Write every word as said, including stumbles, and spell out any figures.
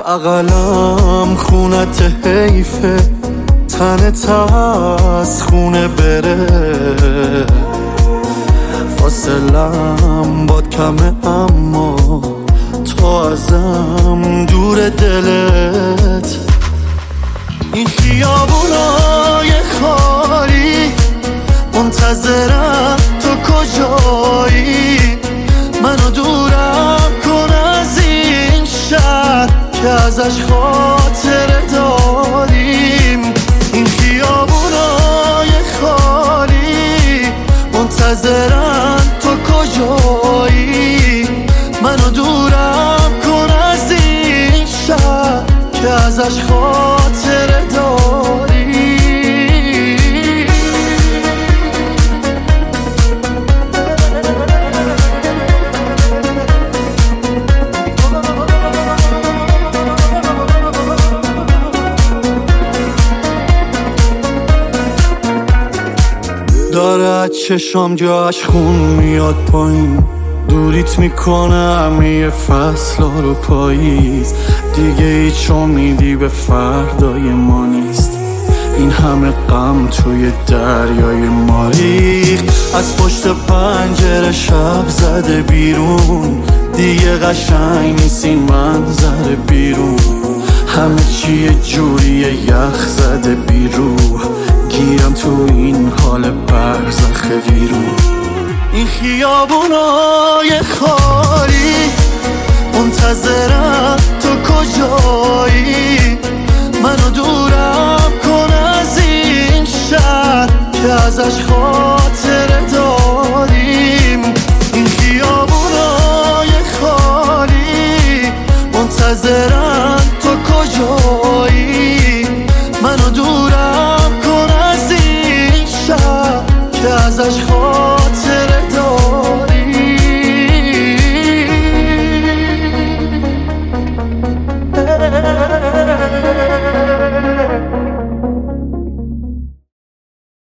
بغلم خونت حیفه، تنت از خونه بره، فاصلم باد کمه اما تو ازم دور دلت. این خیابونای خالی منتظرم تو کجایی، منو دورم کن از این شهر که ازش خاطره داریم. این خیابونای خالی منتظرم تو کجایی، منو دورم کن از این شهر که ازش خاطره داریم. داره از چشام جاش خون میاد پایین، دوریت میکنه همه فصلا رو پاییز، دیگه هیچ امیدی به فردای ما نیست. این همه غم توی دریای ما ریخت، از پشت پنجره شب زده بیرون، دیگه قشنگ نیست این منظر بیرون، همه چی یه جوری یخ زده بیرون، گیرم تو این حال برزخ ویرون. این خیابونای خالی منتظرم تو کجایی، منو دورم کن از این شهر که ازش خاطر